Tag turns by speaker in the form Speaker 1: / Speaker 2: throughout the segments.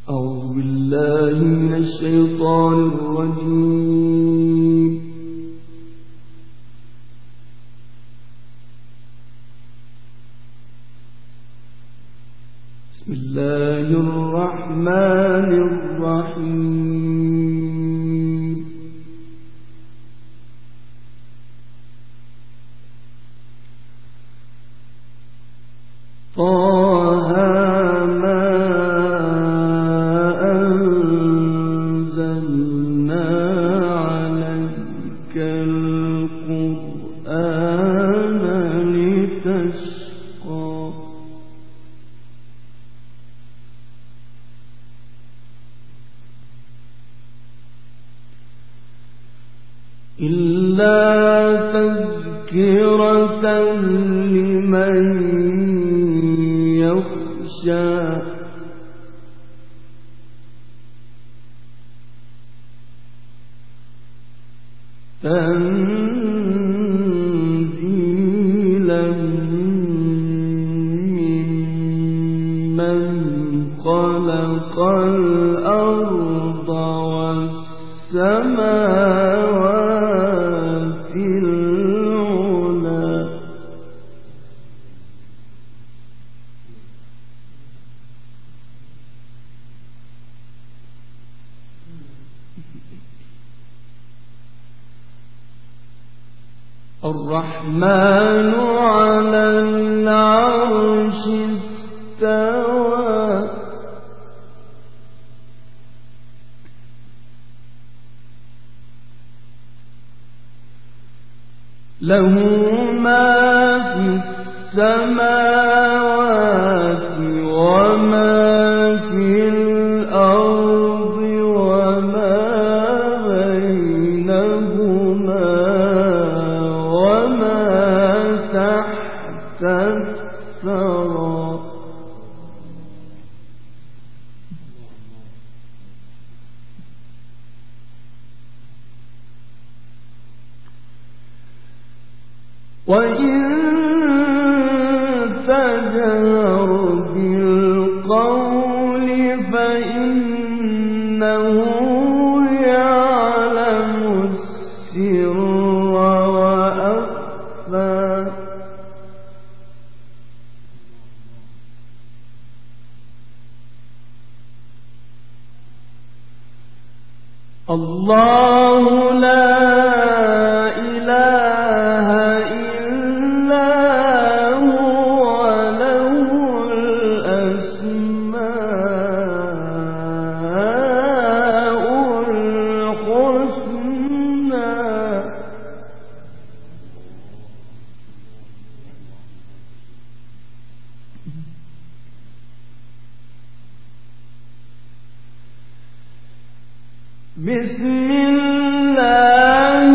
Speaker 1: أعوذ بالله من الشيطان الرجيم. بسم الله الرحمن الرحيم. طه ما أنزلنا عليك القرآن لتشقى إلا تذكرة لمن يخشى تنزيلا ممن خلق الأرض والسماوات العلى الرحمن على العرش استوى له ما في السماوات وما في الأرض وما بينهما وما تحت الثرى وإن تجهر بالقول فإنه يعلم السر وأخفى الله لا إله إلا هو له الأسماء الحسنى بسم الله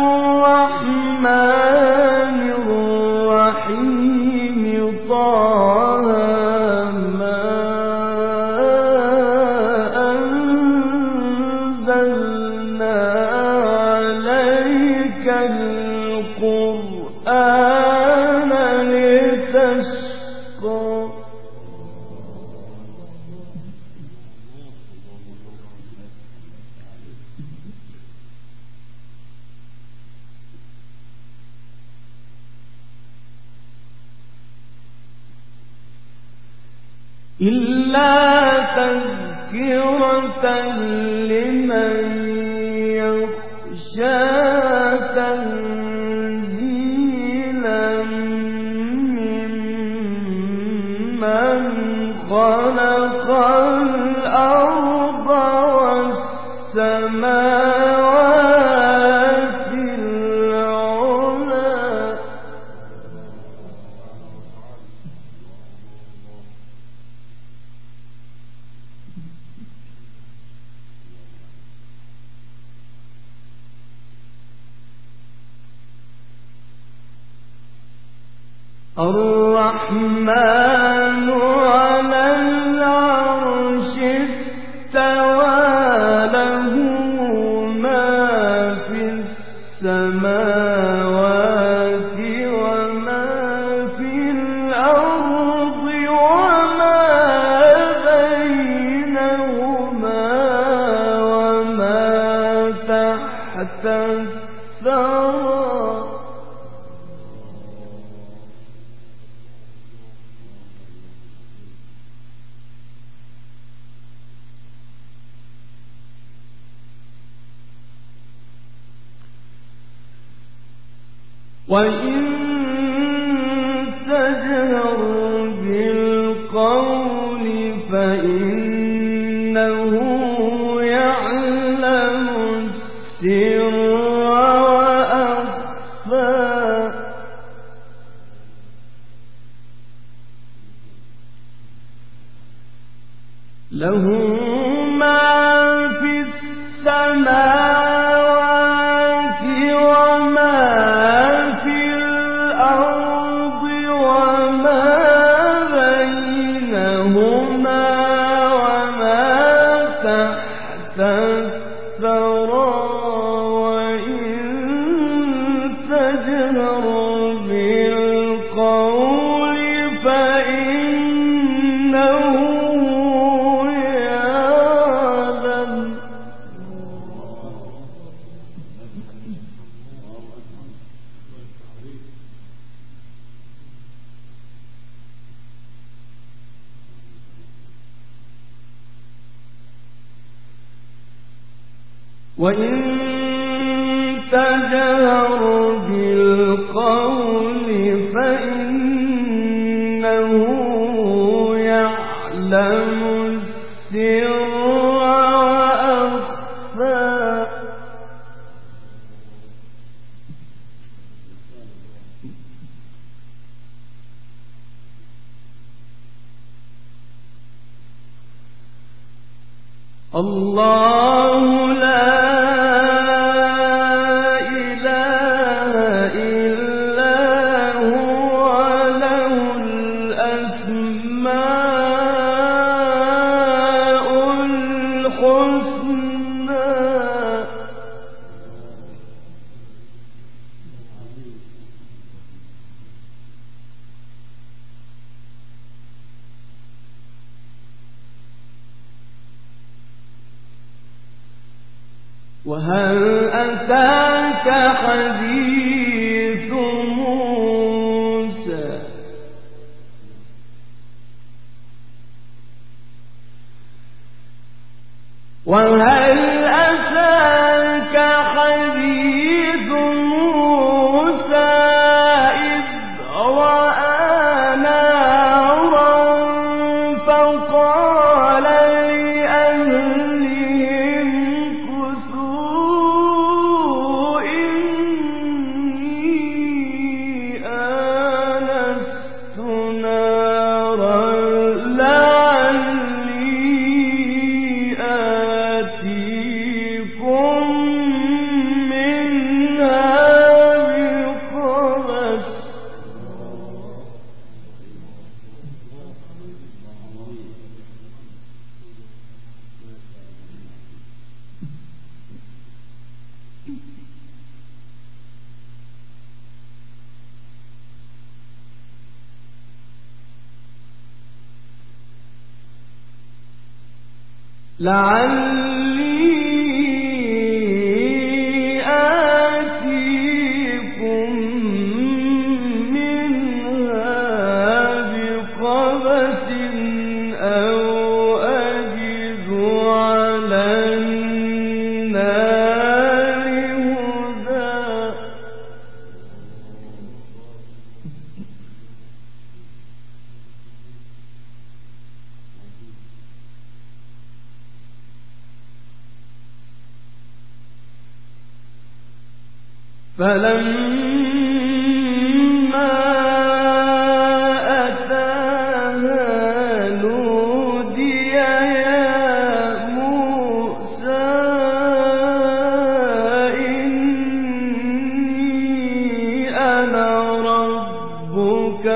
Speaker 1: الرحمن الرحيم طه ما أنزلنا عليك القرآن لتشقى إلا تذكرة لمن يخشى تنزيلا ممن خلق الأرض والسماوات العلى الرحمن على العرش استوى له ما في السماوات وما في الأرض وما بينهما وإن تجهر بالقول فإنه يعلم السر وأخفى له ما في السماوات وما في الأرض وما بينهما وما تحت الثرى وإن تجهر بالقول فإنه وإن تجهر بالقول فإنه يعلم السر وأخفى الله لا وهل أتاك حديث موسى وهل أتاك حديث موسى إذ رأى نارا فقال لعلي آتيكم منها بقبس أو أجد على النار هدى فلما أتاها نودي يا موسى إني أنا ربك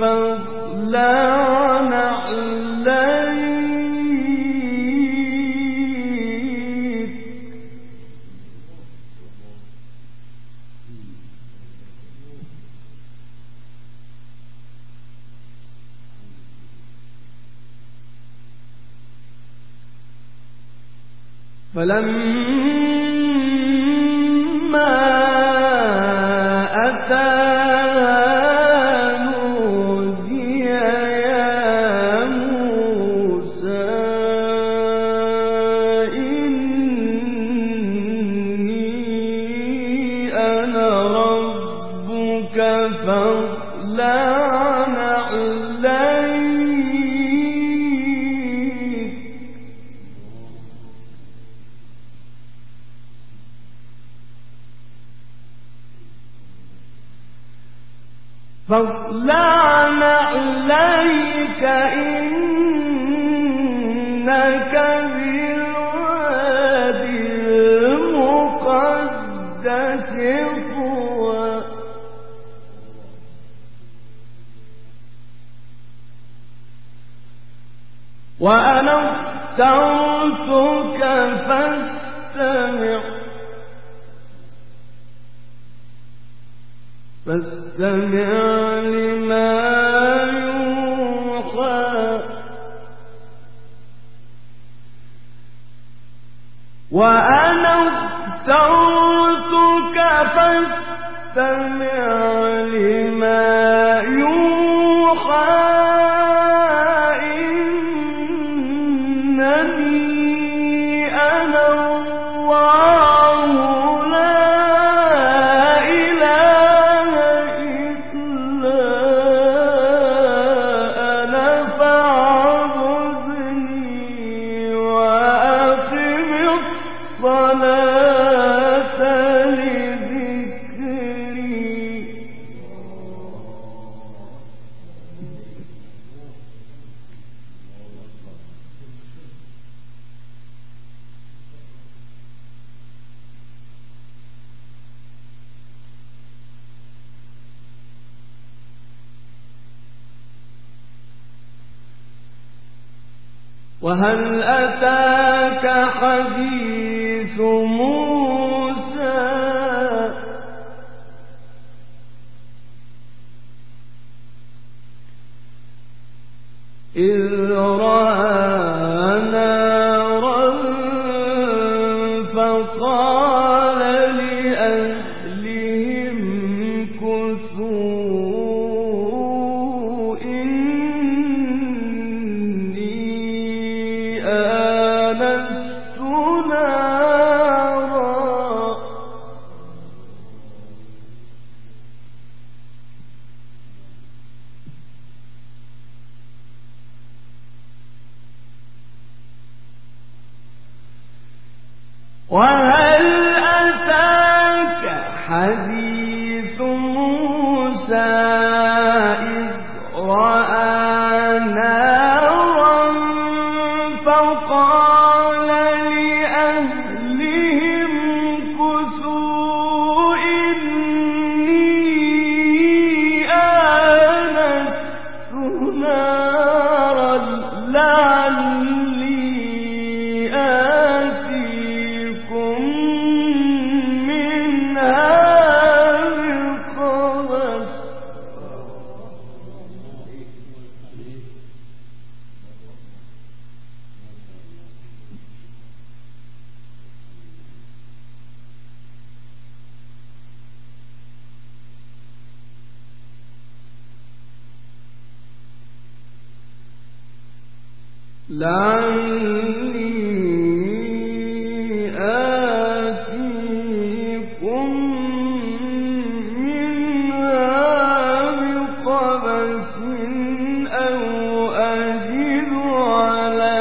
Speaker 1: فاخلع نعليك فلما أتاها نودي يا موسى إني أنا ربك فاخلع عليك إنك بالوادي المقدس طوى وأنا اخترتك فاستمع لما يوحى وأنا اخترتك فاستمع لما يوحى إنني أنا الله لا إله إلا أنا فاعبدني وأقم الصلاة لذكري. وهل أتاك حديث موسى إذ رأى نارا فقال لأهلهم كثوا إني آنست نارا وهل أتاك حديث موسى إذ رأى نارا فقال لأهلهم كثوا إني آنست نارا لعلي آتيكم منها بقبس لعلي آتيكم منها بقبس أو أجد على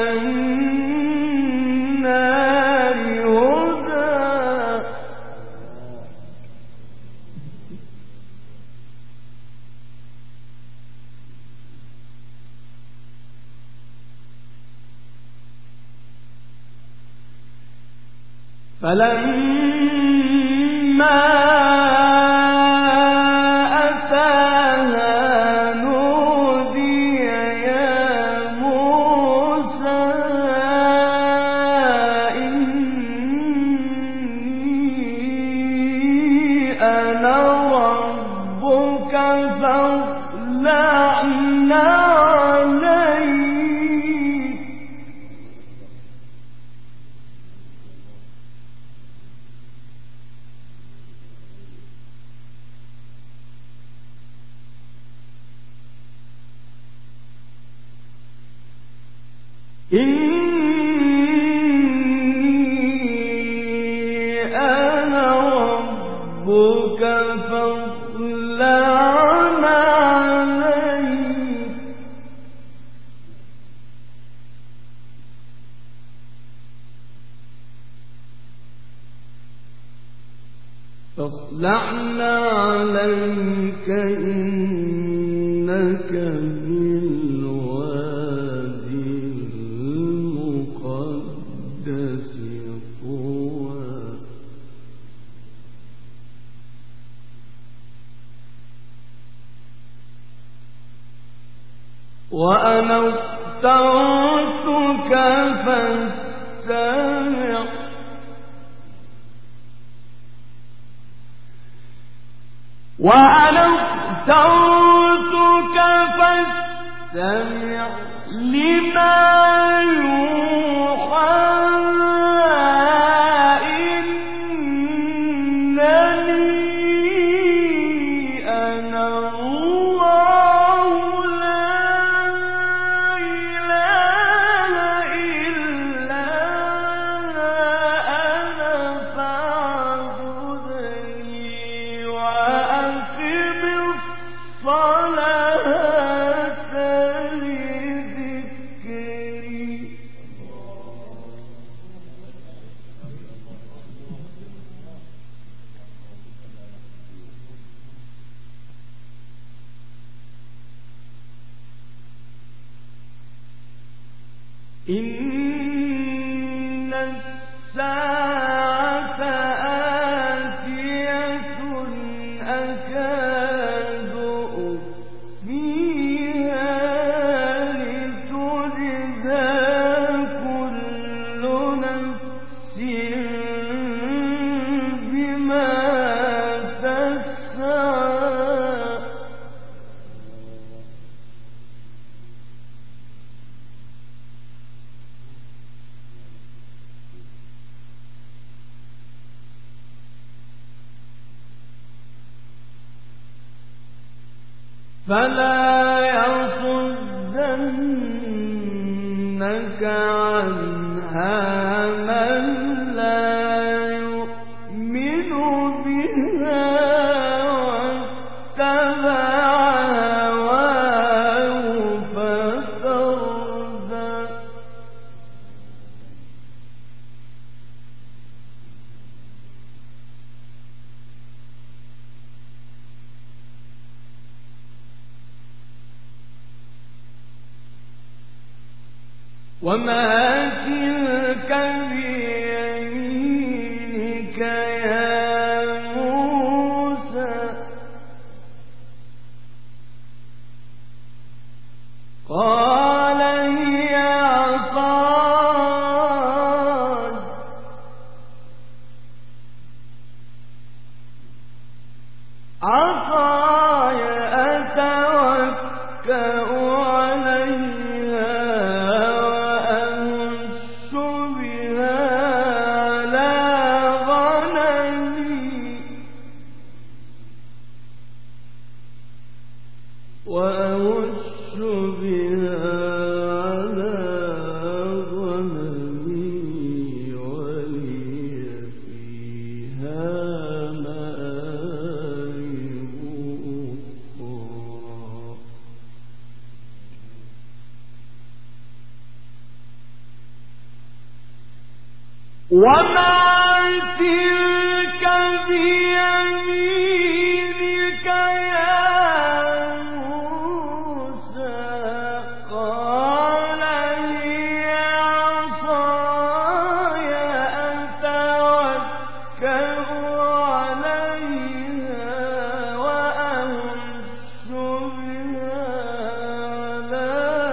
Speaker 1: النار هدى. فلما أتاها نودي يا موسى إني أنا ربك فاخلع عليك إني أنا ربك فاخلع عليك فاخلعنا عليك وأنا اخترتك فاستمع لما يوحى إن الساعة آتية أكاد أخفيها لتجزى كل نفس بما تسعى فلا يصدنك عنها من لا يؤمن بها واتبع هواه فتردى وما تلك بيمينك يا موسى قال هي عصاي أتوكأ عليها وأهش بها على غنمي ولي فيها مآرب أخرى وما تلك بيمينك يا موسى قال هي عصاي أتوكأ عليها وأهش بها على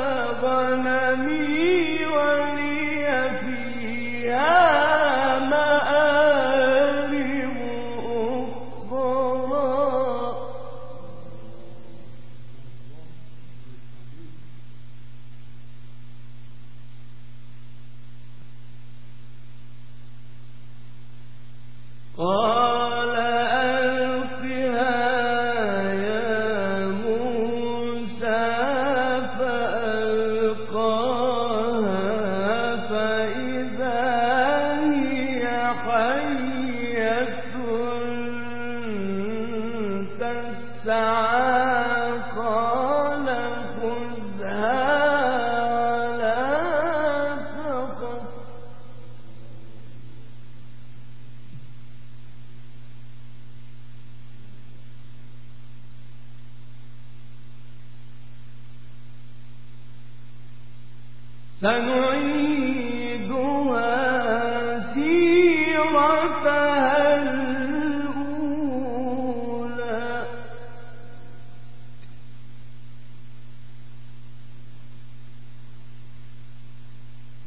Speaker 1: غنمي ولي فيها قال ألقها يا موسى فألقاها فإذا هي حية تسعى قال خذها ولا تخف سنعيدها سيرتها الأولى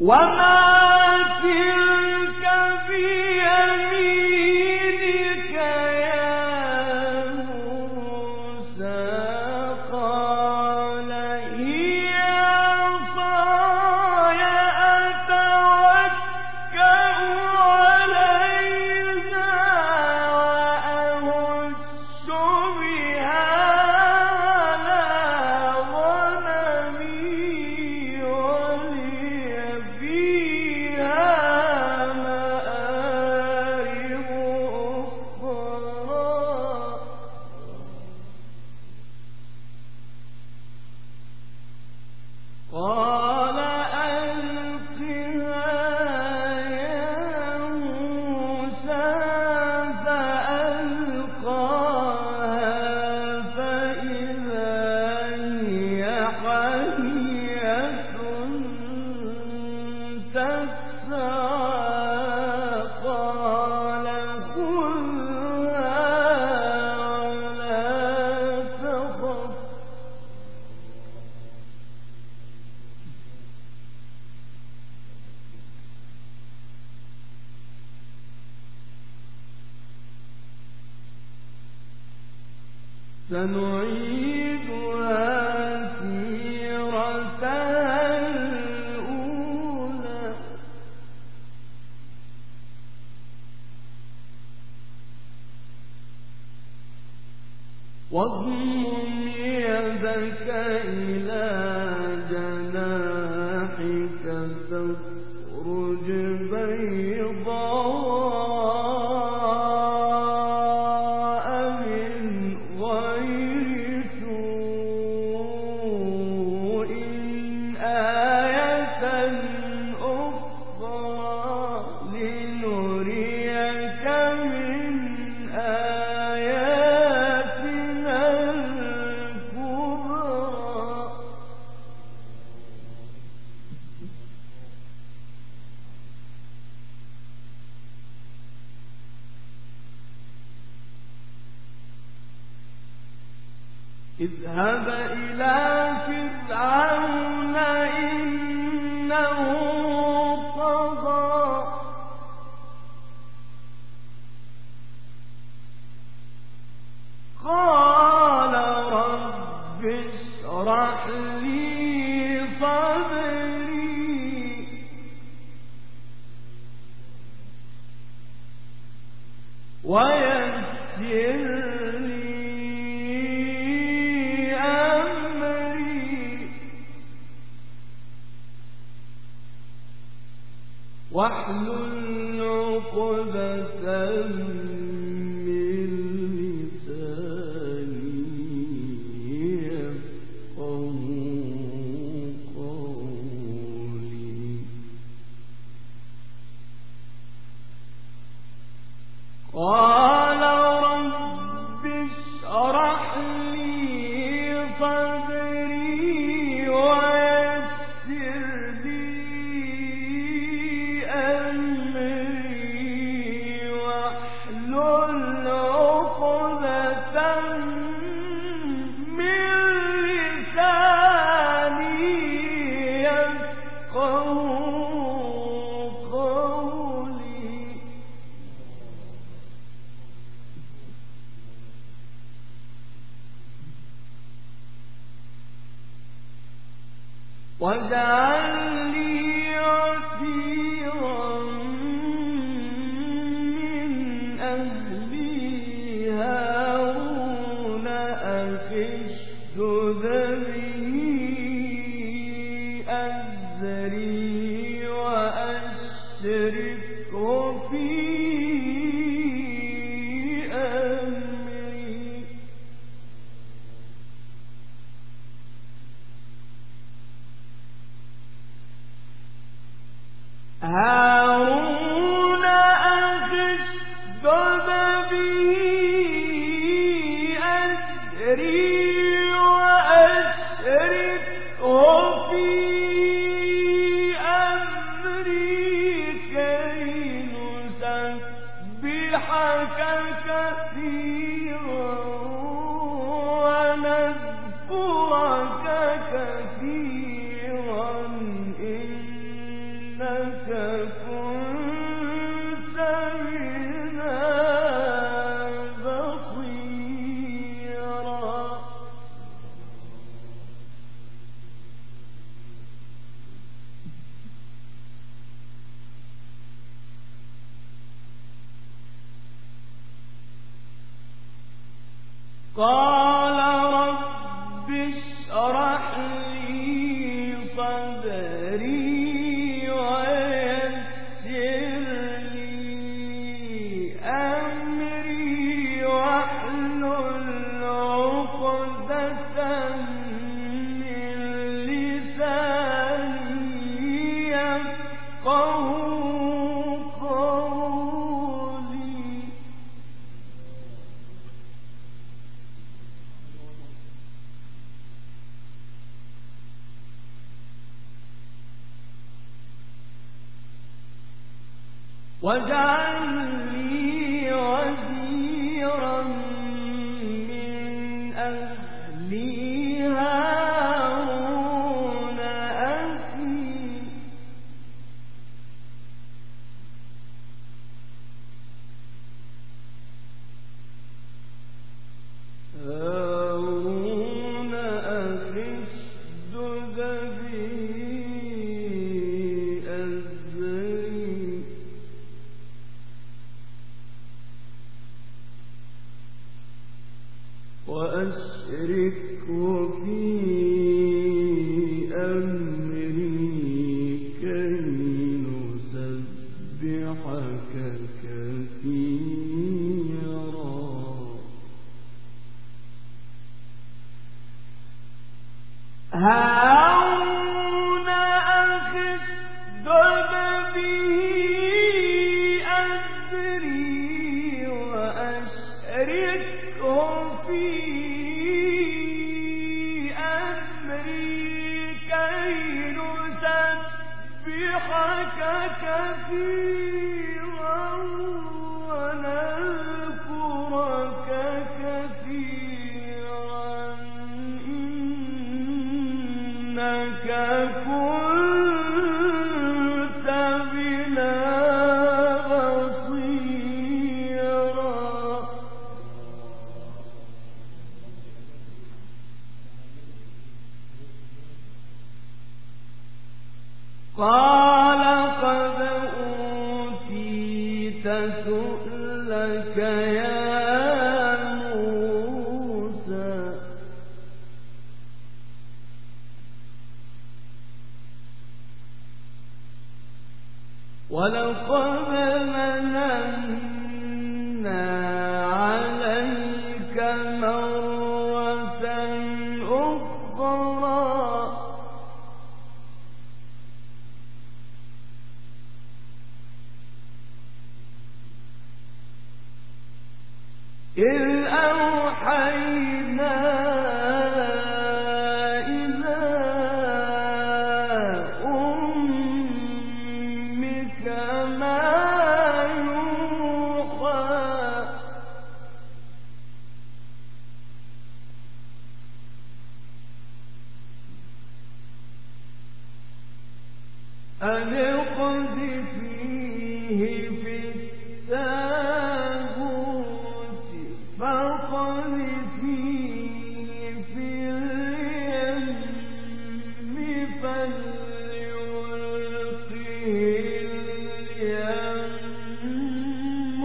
Speaker 1: سنعيدها سيرتها الأولى واضمم يدك إلى جناحك تخرج بيضاء من غير سوء آية أخرى لنريك من آياتنا الكبرى اذهب إلى فرعون إنه طغى قال رب اشرح لي صدري ويسر واحلل عقدة من لساني يفقهوا قولي قال رب اشرح لي صدري ويسر لي أمري واحلل عقدة من لساني يفقهوا قولي واجعل لي وزيرا من أهلي هارون أخي اشدد به أزري وأشركه في أمري هارون أخي اشدد به أزري وأشركه في أمري كي نسبحك كثيرا ونذكرك كثيرا إنك قال رب اشرح لي صدري ويسر لي أمري واحلل عقدة من لساني يفقهوا قولي. واجعل لي وزيرا من أهلي هارون أخي. هارون أخي اشدد به أزري وأشركه في أمري كي نسبحك كثيرا. هارون أخي اشدد به أزري وأشركه في أمري كي نسبحك كثيرا ونذكرك كثيرا إنك كنت بنا بصيرا. قال قد أوتيت سؤلك يا موسى ولقد مننا عليك مرة أخرى إذ أوحينا إلى أمك ما يوحى أن اقذفيه في التابوت فاقذفيه في اليم فليلقه اليم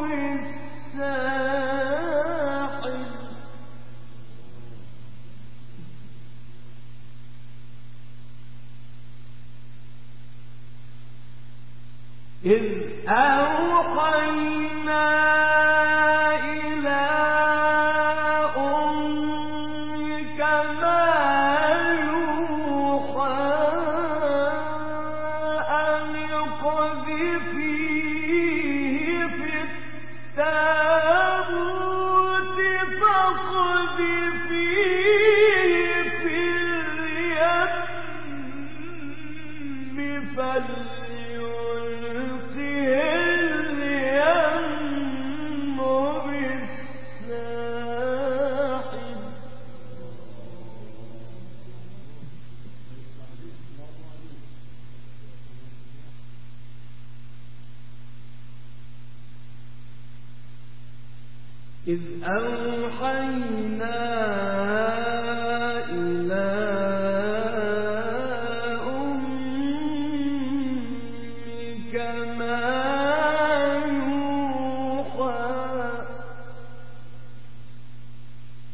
Speaker 1: بالساحل إذ أوحينا إلى أمك ما يوحى أن اقذفيه في التابوت فاقذفيه في اليم فليلقه اليم بالساحل إذ أوحينا إلى أمك ما يوحى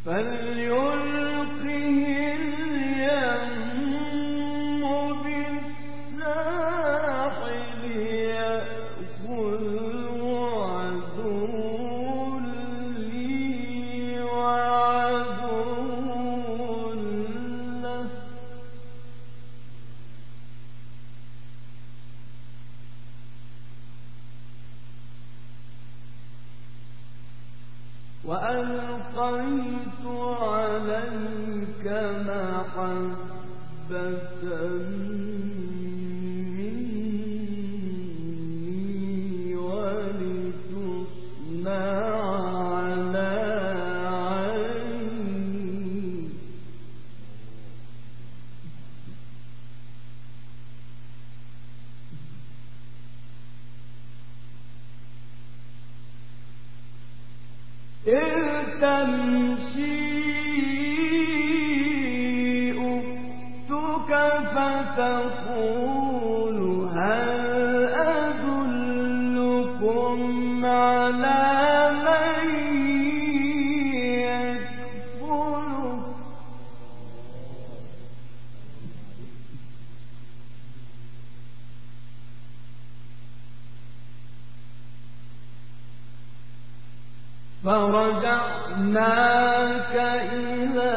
Speaker 1: فليلقه اليم بالساحل يأخذه عدو لي وعدو له وألقيت عليك محبة مني ولتصنع على عيني إذ تمشي أختك فتقول هل أدلكم على من يكفله فرجعناك إلى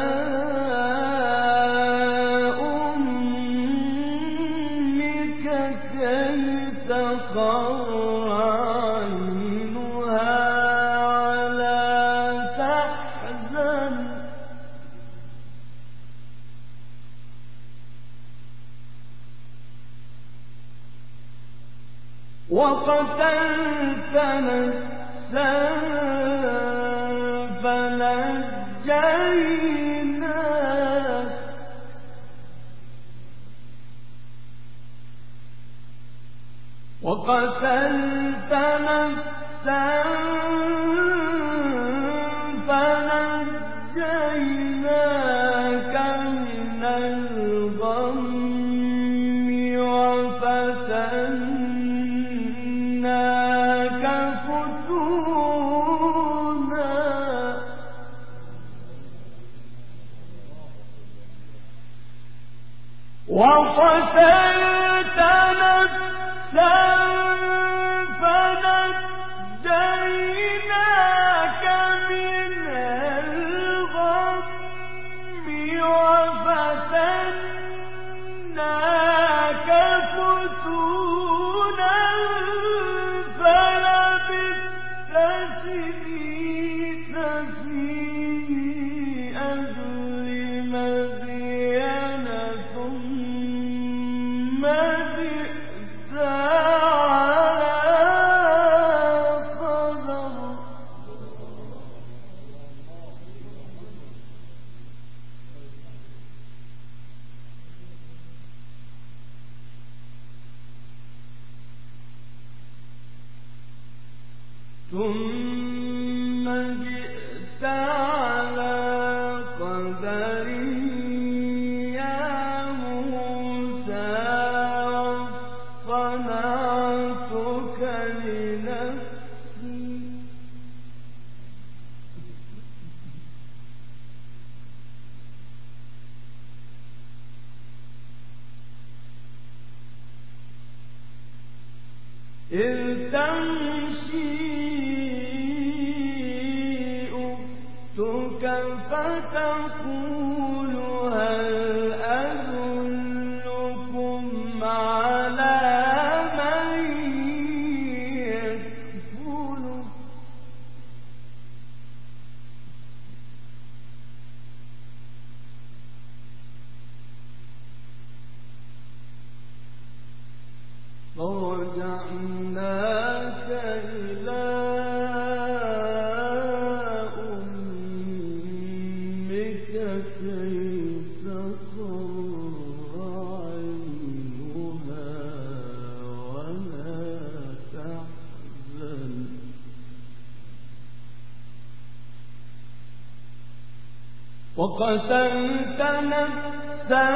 Speaker 1: أمك كي تقر عينها ولا تحزن وقتلت نفسا فنجيناك وقتلت نفسا فنجيناك من الغم وفتناك فتونا وقتلت نفسا فنجيناك من الغم وفتناك فتونا فلبثت سنين في أهل مدين ثم جئت على قدر ثم جئت على قدر يا موسى واصطنعتك لنفسي إذ تمشي أختك فتقول هل أدلكم على من يكفله فرجعناك إلى أمك كي تقر عينها ولا تحزن وقتلت نفسا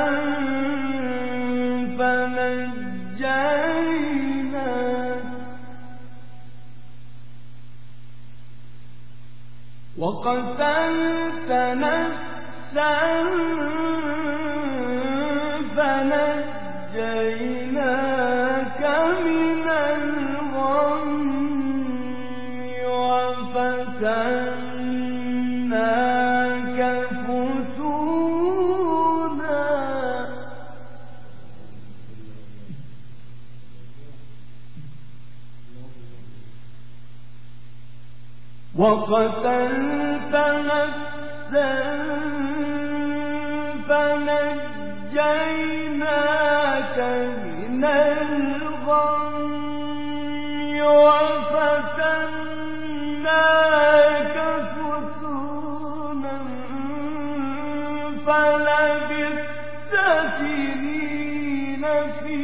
Speaker 1: فنجيناك وقتلت نفسا فنجيناك من الغم وفتناك فتونا وقتلت نفسا فنجيناك من الغم وفتناك فتونا فلبثت سنين في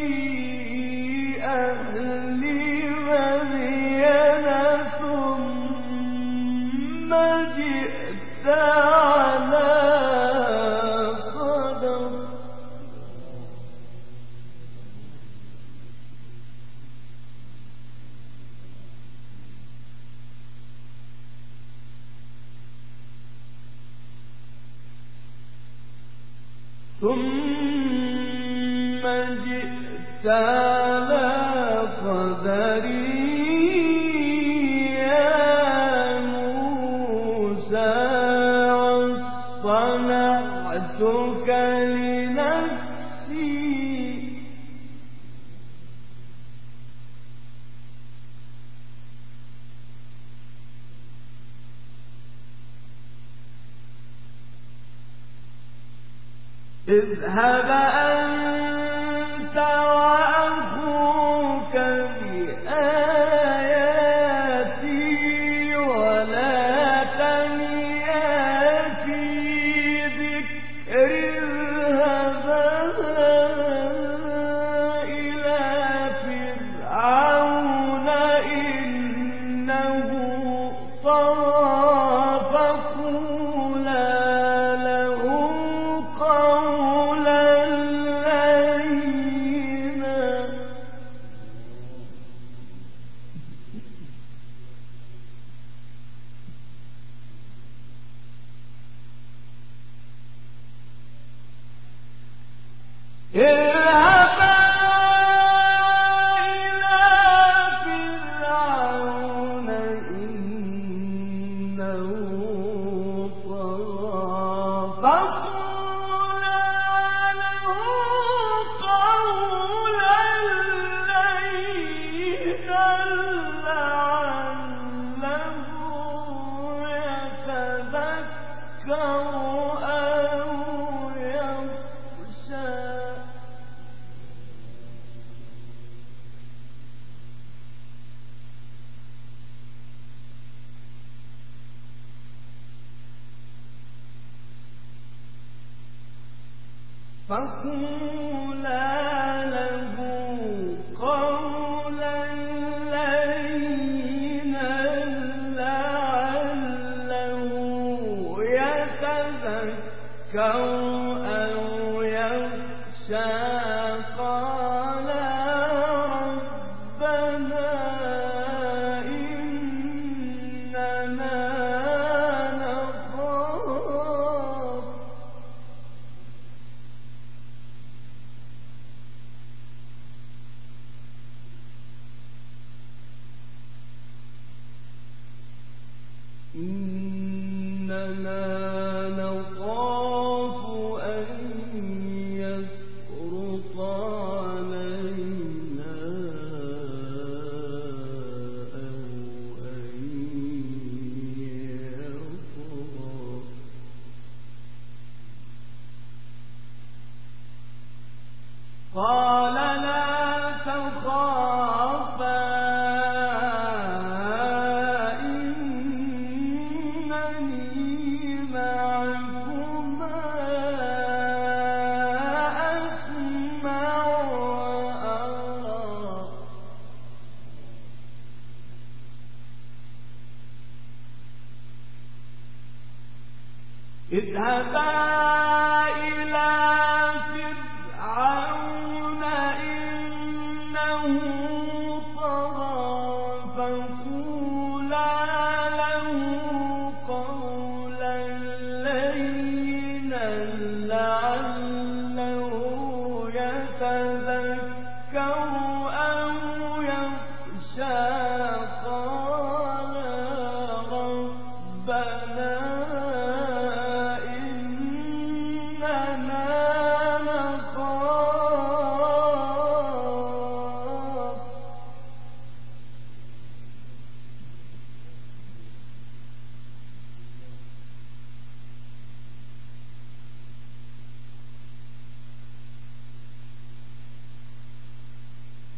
Speaker 1: أهل مدين ثم جئت على قدر ثم جئت على قدري يا موسى واصطنعتك لنفسي اذهب أنت وأخوك بآياتي ولا تنيا في ذكري اذهبا إلى فرعون إنه طغى فقولا له قولا لينا اذهبا إلى فرعون إنه طغى فقولا له قولا لينا لعله يتذكر أو يخشى فقولا له قولا لينا لعله يتذكر أو يخشى قال ربنا إننا نخاف أن يفرط علينا أو أن يطغى قال لا تخافا اذهبا إلى فرعون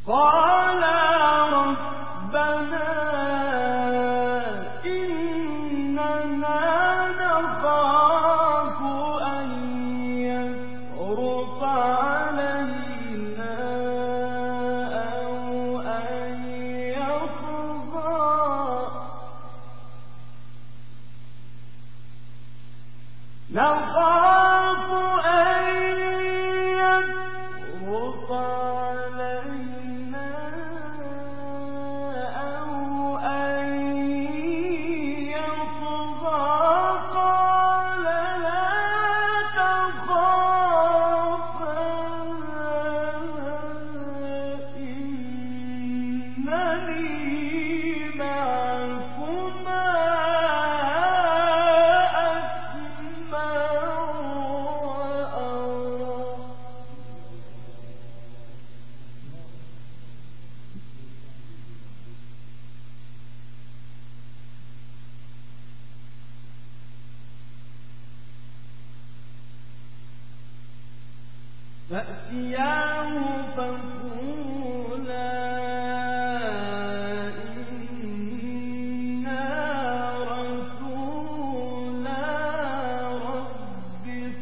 Speaker 1: قال ربنا إننا نخاف أن يفرط علينا أو أن يطغى نخاف أن يفرط علينا أو أن يطغى قال لا تخافا إنني معكما أسمع وأرى فأتياه فقولا إنا رسولا ربك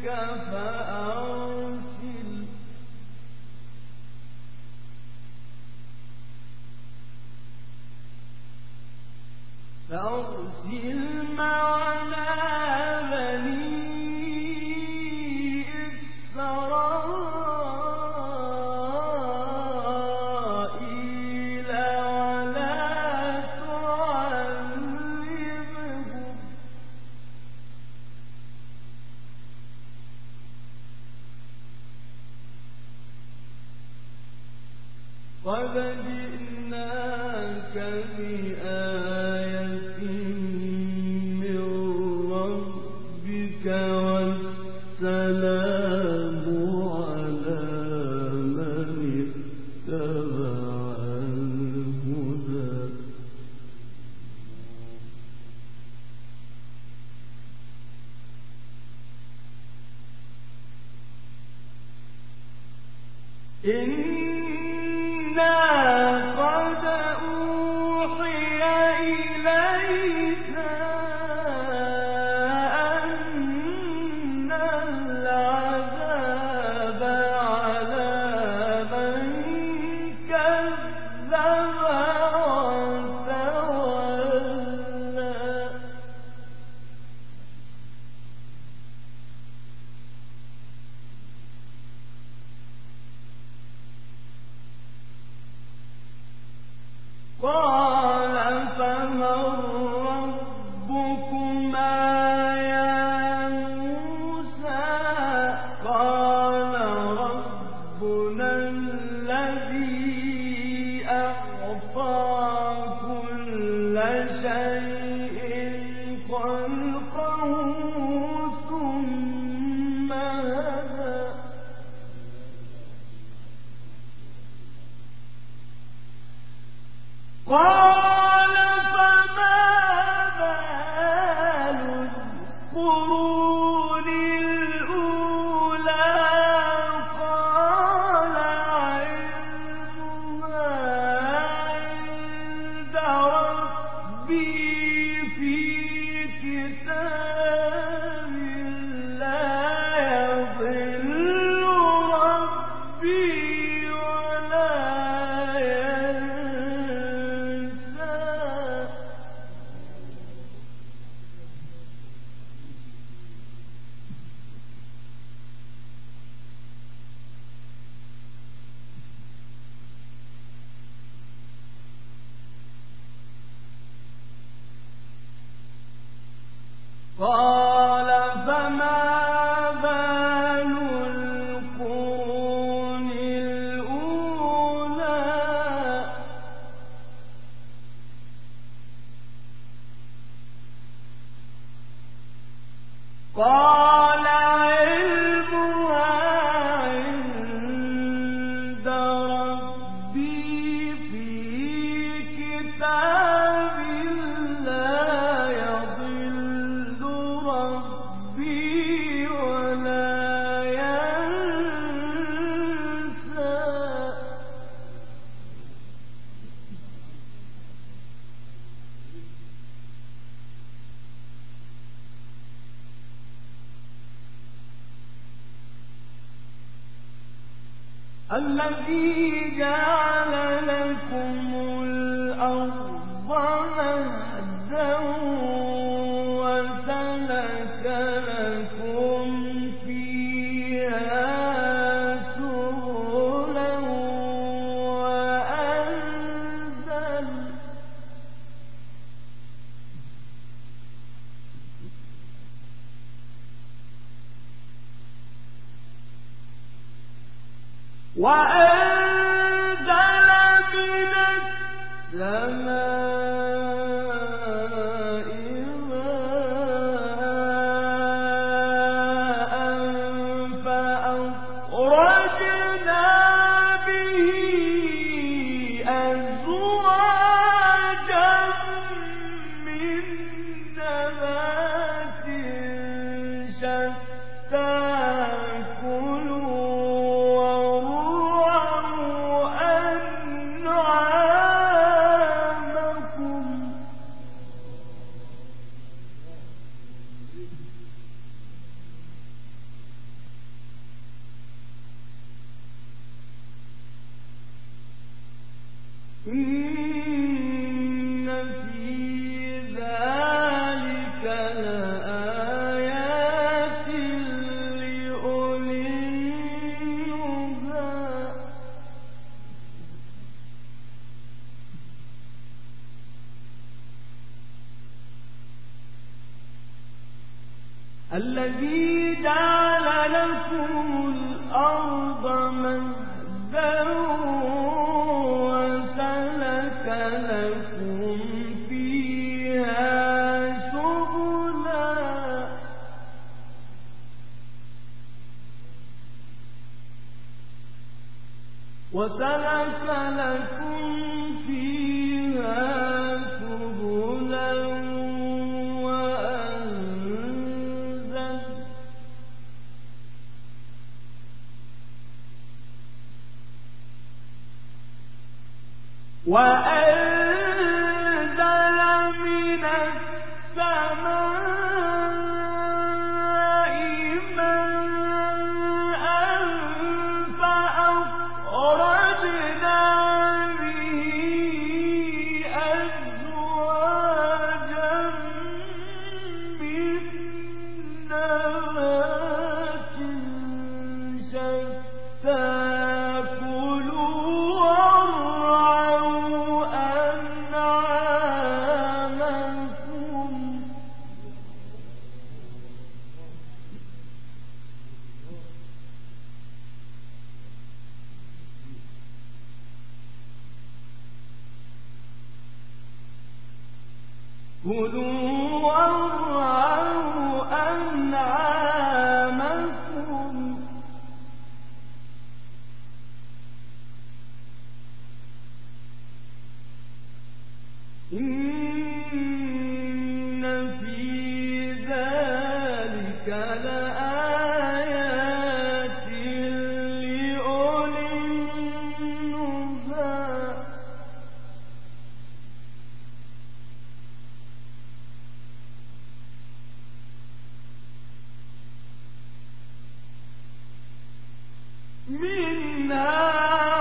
Speaker 1: فأرسل معنا بني إسرائيل ولا تعذبهم قد جئناك بآية من ربك والسلام على من اتبع الهدى إنا قد أوحي إليك أن العذاب على من كذب وتولى قال فمن ربكما يا موسى قال ربنا الذي أعطى كل شيء خلقه ثم هدى قال فما بال القرون الأولى قال علمها عند ربي في كتاب لا يضل ربي ولا قال فما بال القرون الأولى قال علمها عند ربي في كتاب لا يضل الذي جعل لكم الأرض مهدا وسلك لكم فيها سبلا وأنزل من السماء ماء فأخرجنا به أزواجا من نبات شتى إن في ذلك لآيات لأولي النهى الذي جعل لكم الأرض مهدا وسلك لكم فيها سبلا وأنزل من السماء ماء فأخرجنا به أزواجا من نبات شتى كلوا وارعوا أنعامكم إن في ذلك لآيات لأولي النهى منها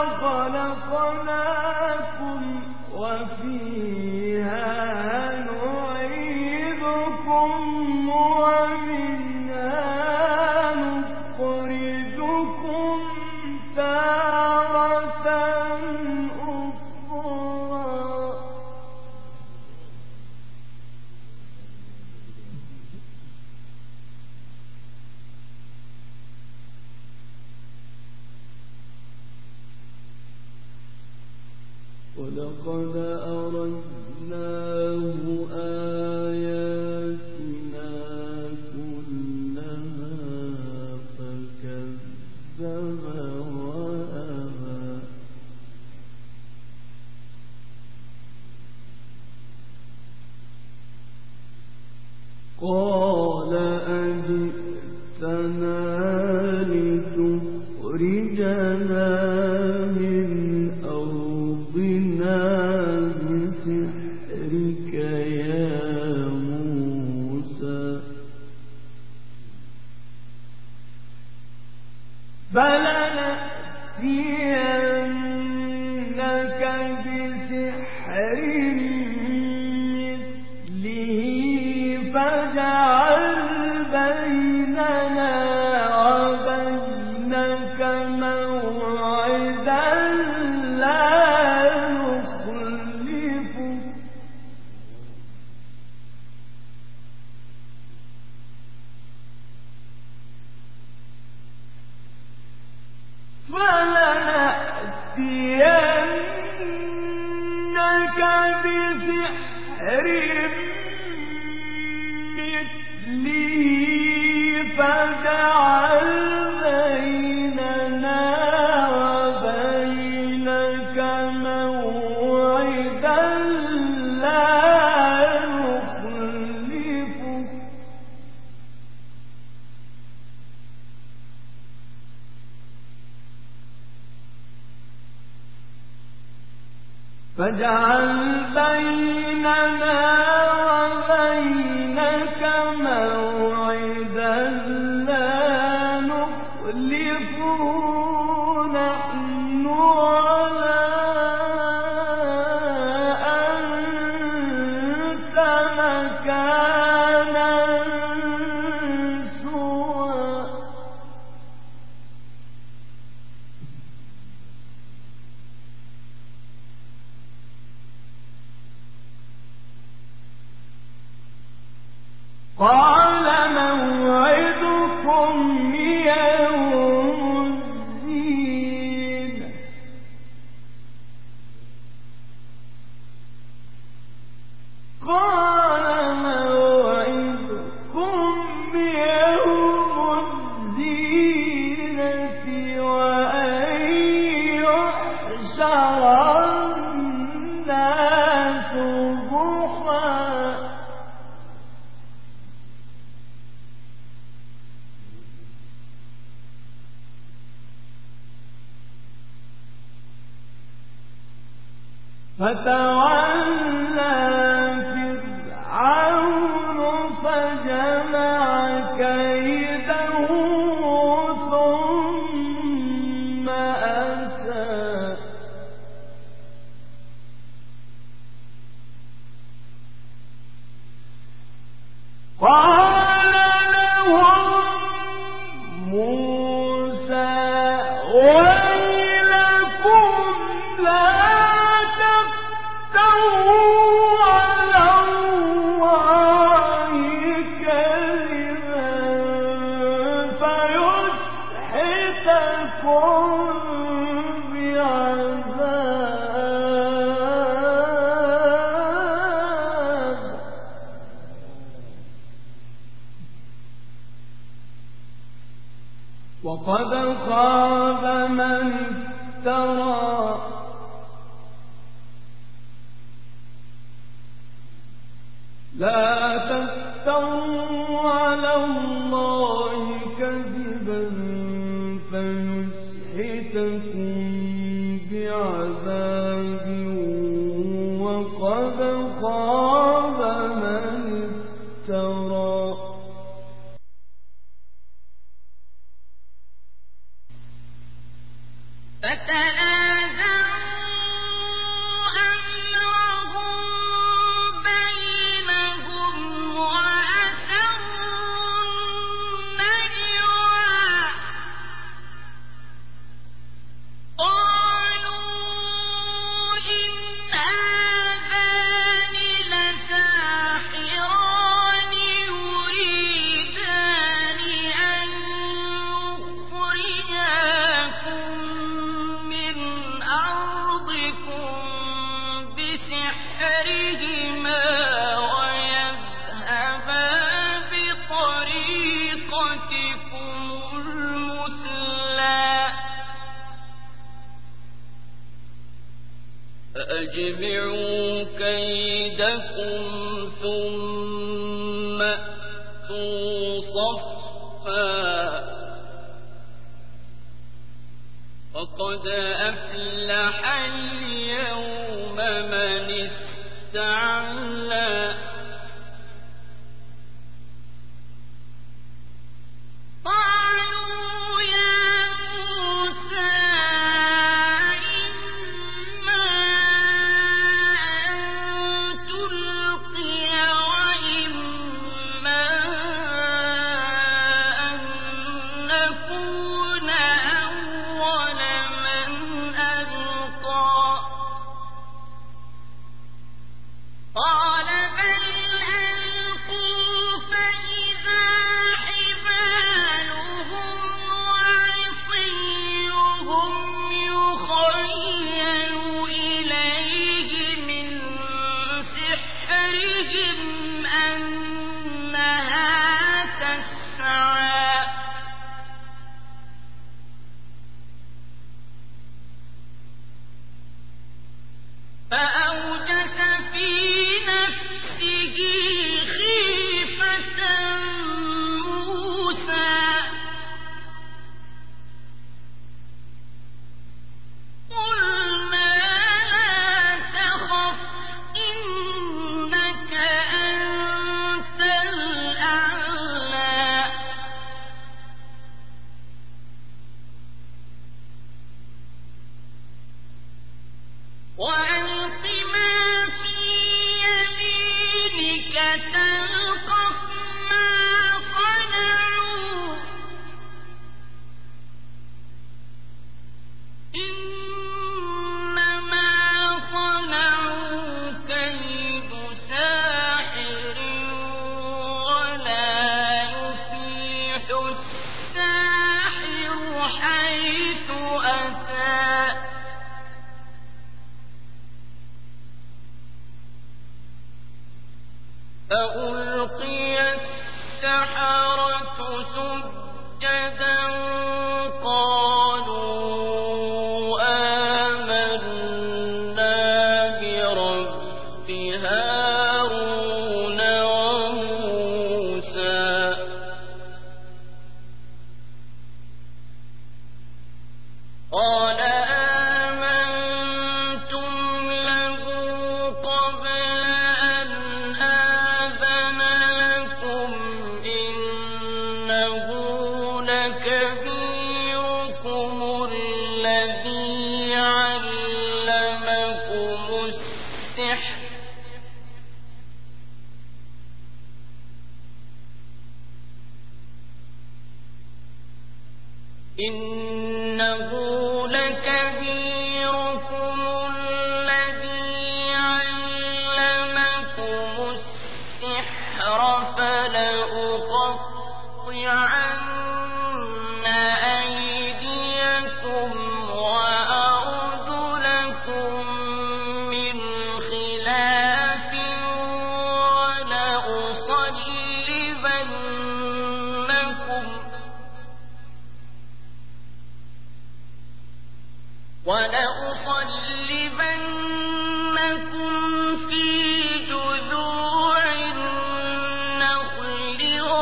Speaker 1: خلقناكم وفيها نعيدكم ومنها نخرجكم تارة أخرى ولقد أردناه آياتنا كلها فكذب وأبى قال أجئتنا لتخرجنا من أرضنا بسحرك يا موسى فلنأتينك بسحر مثله فاجعل بيننا وبينك موعدا لا نخلفه فلنأتينك بسحر مثله فاجعل بيننا وبينك موعدا لا نخلفه فاجعل بيننا وبينك موعدا لا نخلفه نحن ولا أنت مكانا سوى قال موعدكم يوم الدين قال موعدكم يوم الزينة وأن يحشر الناس ضحى فتولى فرعون فجمع كيده ثم أتى قال لهم موسى ويلكم لا على الله كذبا فيسحتكم بعذاب وقد خاب من افترى لا تفتروا على الله كذبا فيسحتكم بعذاب وقد خاب من افترى
Speaker 2: فأجمعوا كيدكم ثم أتوا صفا وقد أفلح اليوم من استعلى
Speaker 3: قالوا يا موسى
Speaker 2: وألق ما في يمينك تلقف ما صنعوا إنما صنعوا كيد ساحر ولا يفلح الساحر حيث أتى فألقي السحرة سجدا قالوا آمنا برب هارون وموسى قال آمنتم له قبل أن آذن لكم إنه لكبيركم الذي علمكم السحر إنه لكبيركم الذي علمكم السحر فلأقطعن أيديكم وأرجلكم من خلاف ولأصلبنكم في جذوع النخل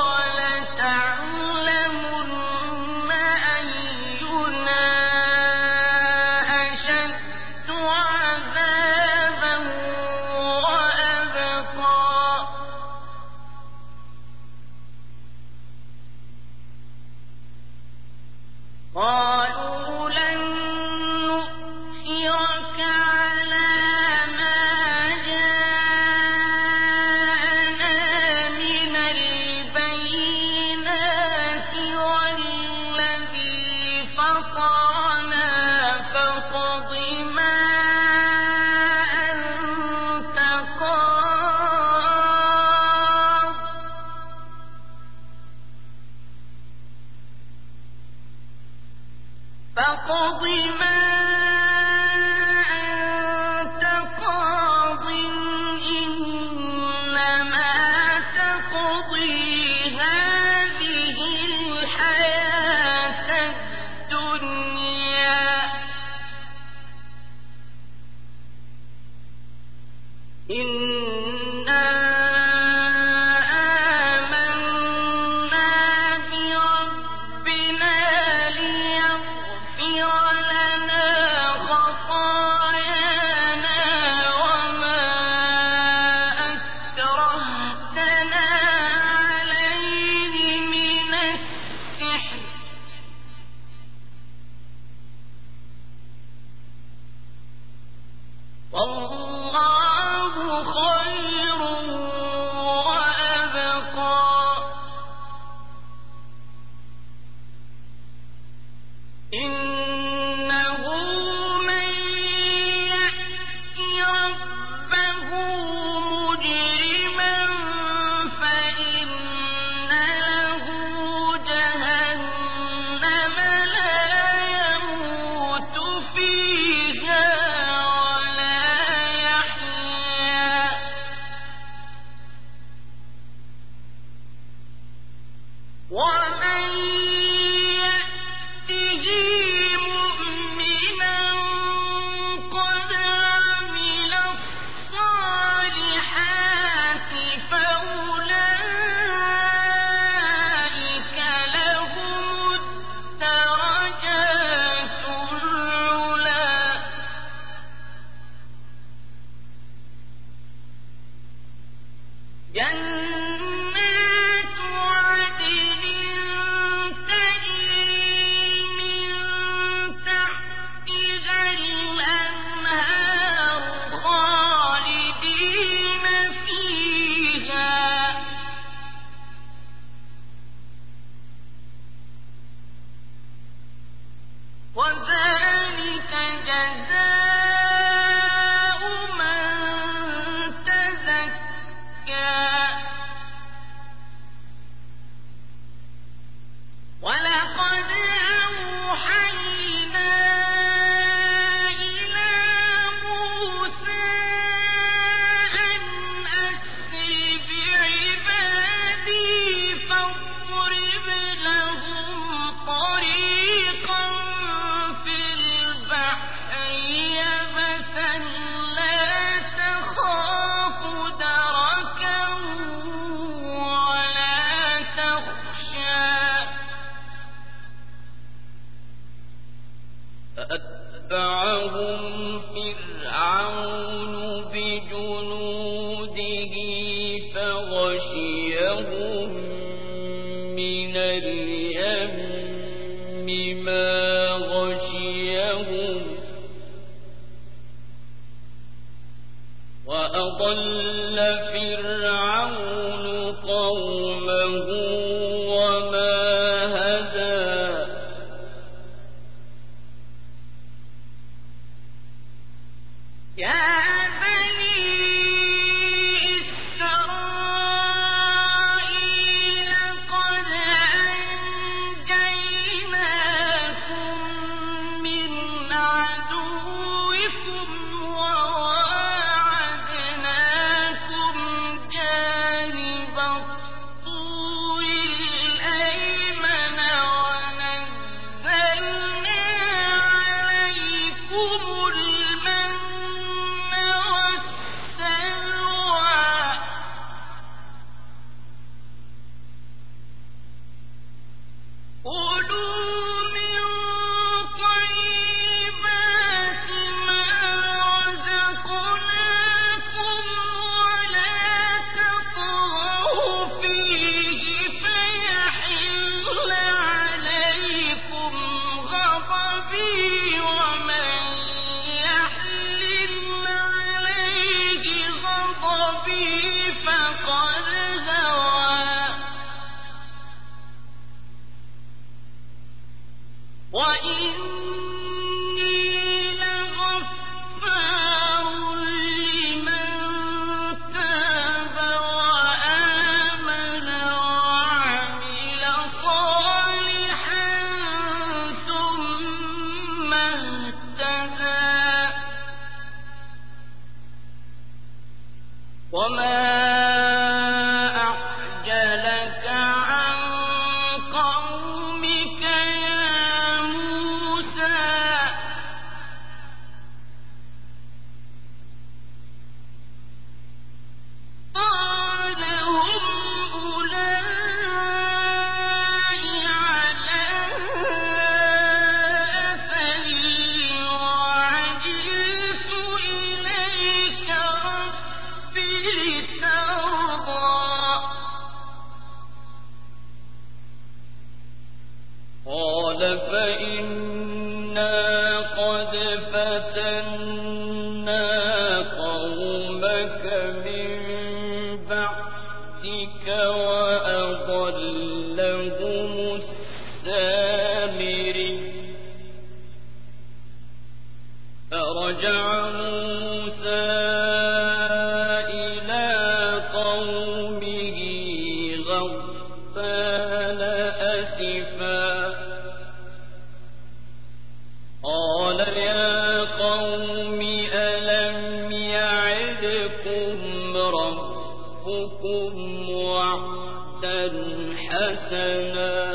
Speaker 2: ولتعلمن أينا أشد عذابا وأبقى قالوا لن نؤثرك على ما جاءنا من البينات والذي فطرنا فاقض ما أنت قاض فاقض ما أنت قاض إنما تقضي هذه الحياة الدنيا إنا آمنا بربنا ليغفر لنا خطايانا وما أكرهتنا عليه من السحر والله فأتبعهم فرعون بجنوده فغشيهم من اليم ما غشيهم وأضل فرعون قومه وما هدى يا بني إسرائيل قد أنجيناكم من عدوكم وواعدناكم جانب الطور الأيمن ونزلنا عليكم المن والسلوى كلوا من طيبات ما رزقناكم ولا تطغوا فيه فيحل عليكم غضبي ومن يحلل عليه غضبي فقد هوى وإني لغفار لمن تاب وآمن وعمل صالحا ثم اهتدى وما أعجلك عن قومك يا موسى قال هم أولئك على أثري وعجلت إليك رب لترضى قال فإنا قد فتنا قومك من بعدك وأضلهم السامري فرجع موسى إلى قومه غضبان أسفا قال يا قوم ألم يعدكم ربكم وعدا حسنا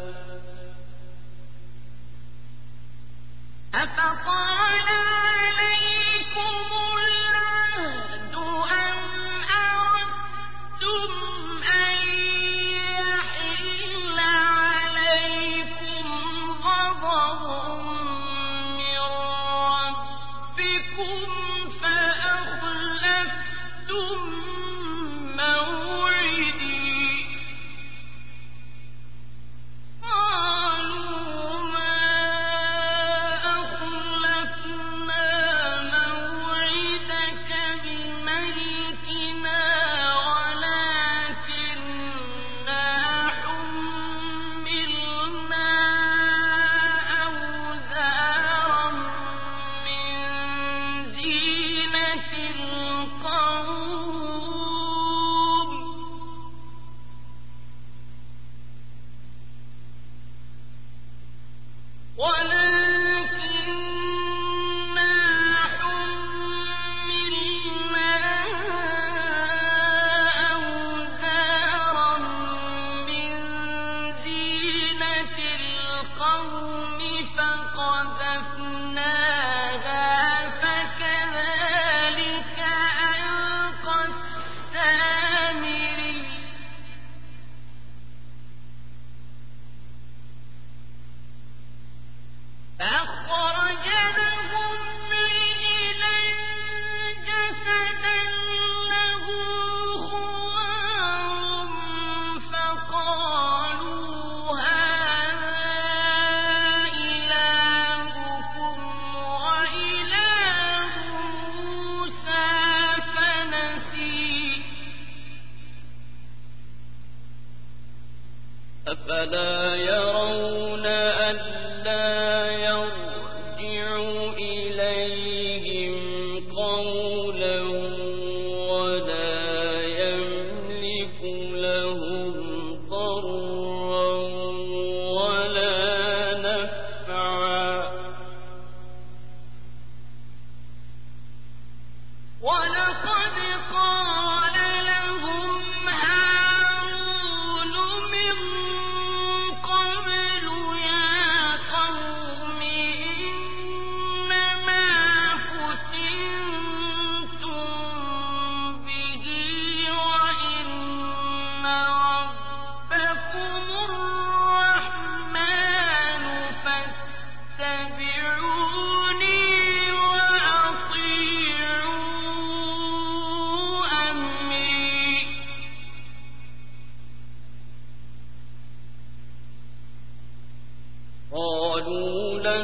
Speaker 2: أفطال عليكم العهد أم أردتم أن يحل عليكم غضب من ربكم فأخلفتم موعدي قالوا ما أخلفنا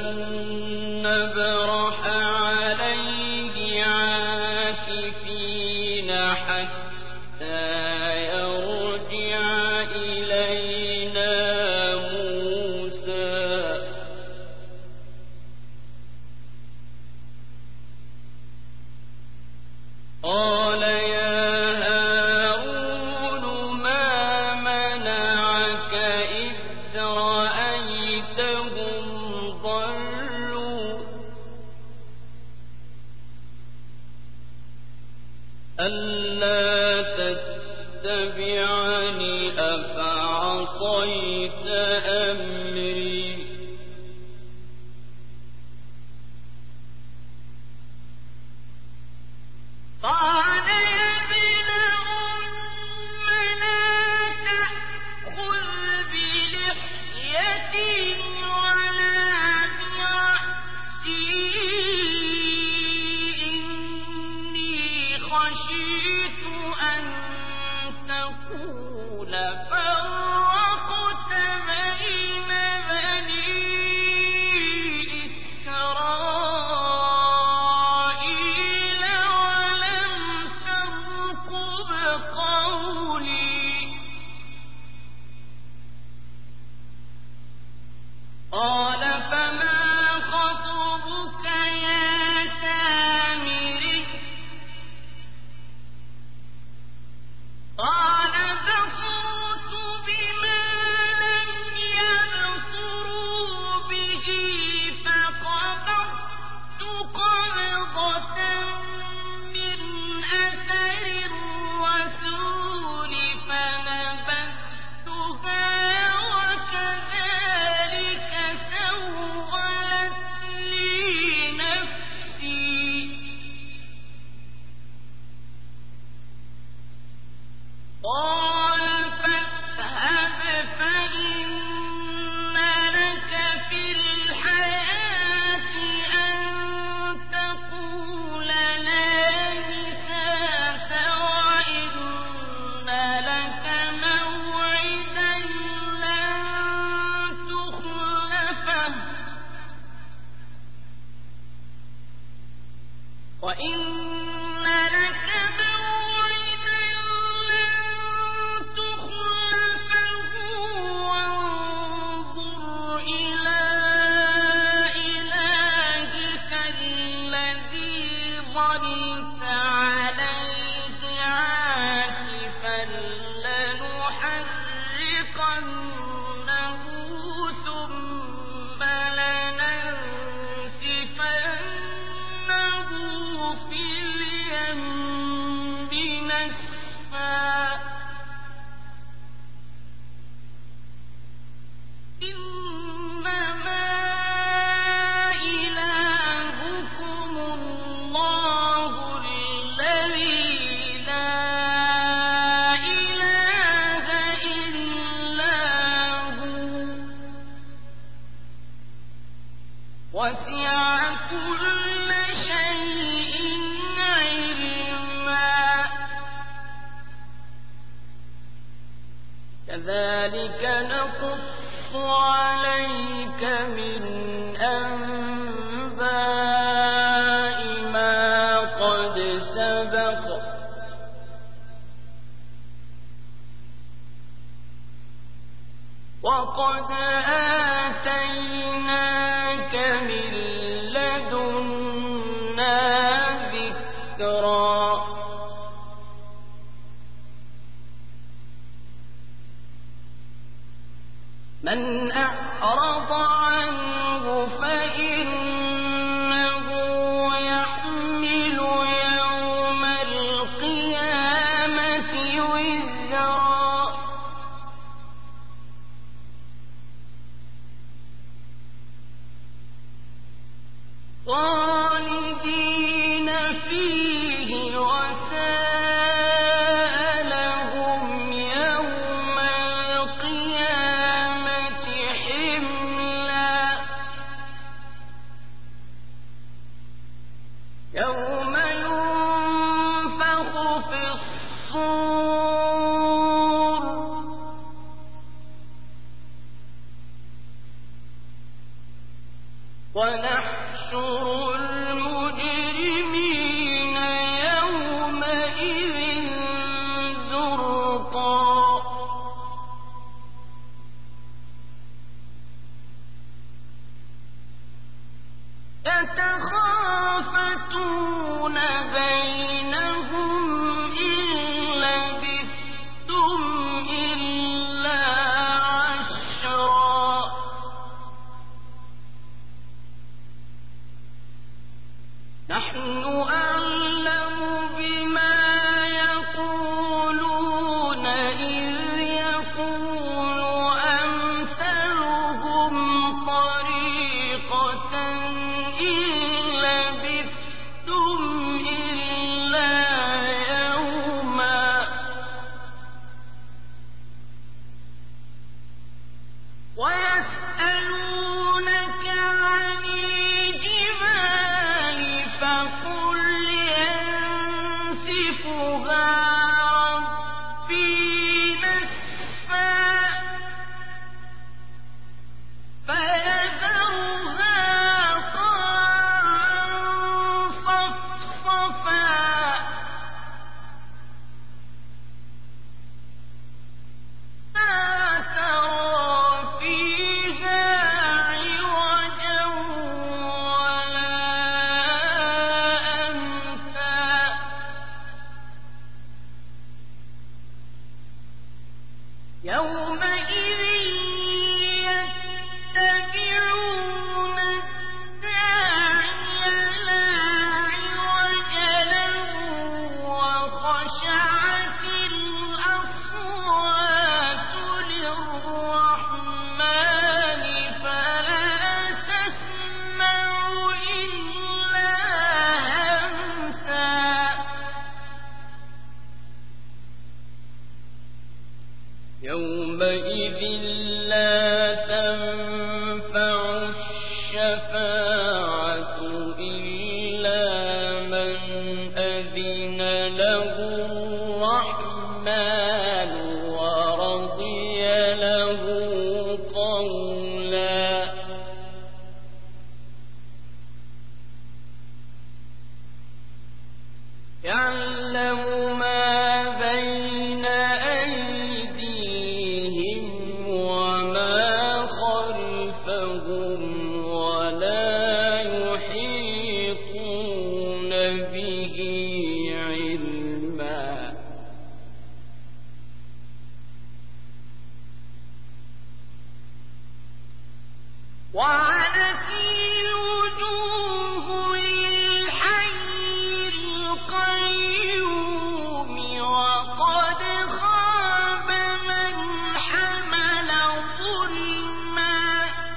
Speaker 2: نبرح عليه عاكفين حتى يرجع إلينا موسى. قال يا هارون ما منعك إذ رأيتهم ضلوا ألا تتبعني أفعصيت أمري. قال يا ابن أم لا تأخذ بلحيتي ولا برأسي إني خشيت أن تقول فرقت بين بني إسرائيل ولم ترقب قولي. قال فما خطبك يا سامري. قال بصرت بما لم يبصروا به فقبضت قبضة من أثر الرسول فنبذتها وكذلك سولت لي نفسي. قال فاذهب فإن لك في الحياة أن تقول لا مساس وإن لك موعدا لن تخلفه وانظر إلى إلهك الذي ظلت عليه عاكفا لنحرقنه ثم لننسفنه في اليم نسفا. إنما إلهكم الله الذي لا إله إلا هو وسع كل شيء علما. كذلك نقص عليك من أنباء ما قد سبق وقد آتيناك من لدنا ذكرا. من أعرض عنه فإنه يحمل يوم القيامة وزرا. خالدين فيه وساء لهم يوم القيامة حملا. يوم ينفخ في الصور ونحشر المجرمين يومئذ زرقا يتخافتون بينهم إن لبثتم إلا عشرا نحن أعلم بما يقولون إذ يقول أمثلهم طريقة إن لبثتم إلا يوما ويسألونك عن الجبال فقل ينسفها ربي نسفا فيذرها قاعا صفصفا لا ترى فيها عوجا ولا أمتا يومئذ يتبعون الداعي لا عوج له وخشعت الأصوات للرحمن فلا تسمع إلا همسا يومئذ لا تنفع الشفاعة إلا من أذن له الرحمن ورضي له قولا يعلم ما بين أيديهم وما خلفهم ولا يحيطون به علما وعنت الوجوه للحي القيوم وقد خاب من حمل ظلما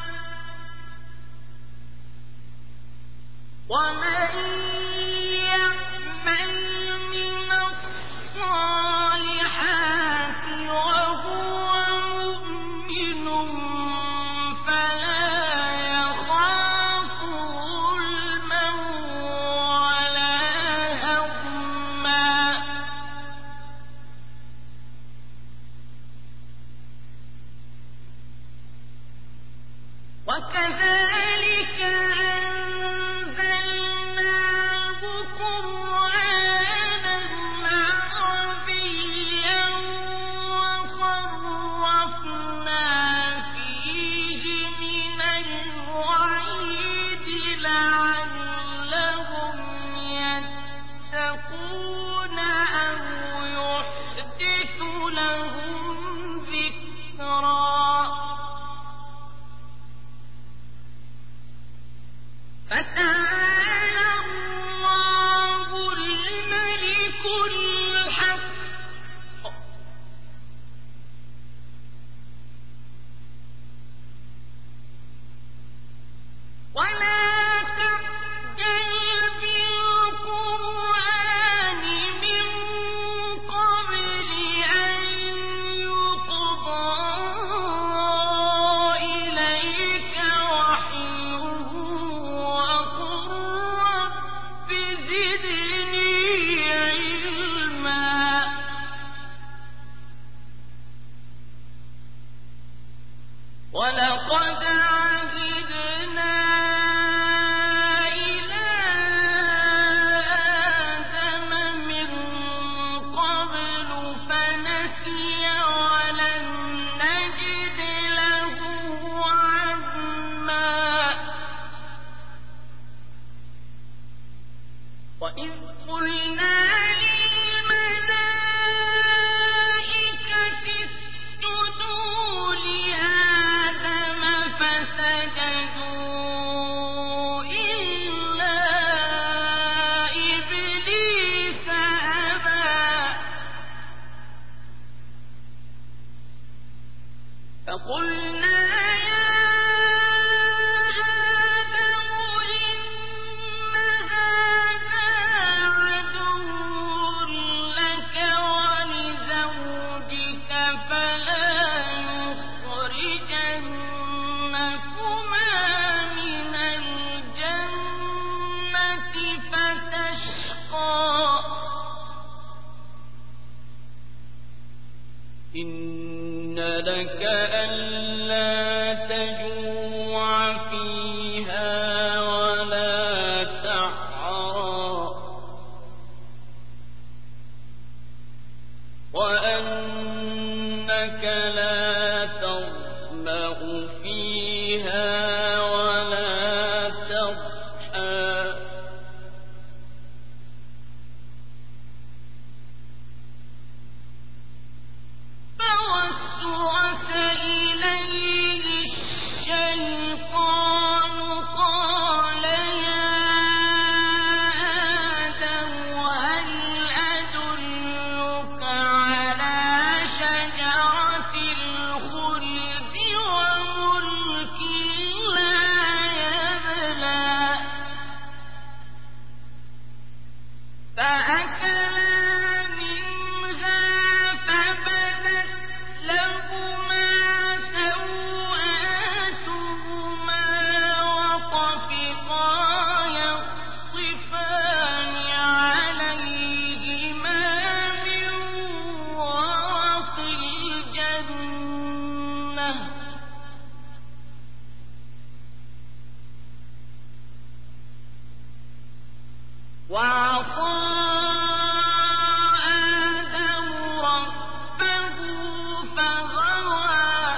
Speaker 2: ومن يعمل من الصالحات وهو مؤمن فلا يخاف ظلما ولا هضما وكذلك أنزلناه قرآنا عربيا وصرفنا فيه من الوعيد لعلهم يتقون أو يحدث لهم ذكرا فتعالى الله الملك الحق ولا تعجل بالقرآن من قبل أن يقضى إليك وحيه وقل وإذ قلنا إن لك ألا تجوع فيها ولا تعرى وأنك لا تظمأ فيها ولا تضحى فوسوس إليه الشيطان قال يا آدم هل أدلك على شجرة الخلد وملك لا يبلى فأكلا منها فبدت لهما سوآتهما وطفقا يخصفان عليهما من ورق الجنة وعصى آدم ربه فغوى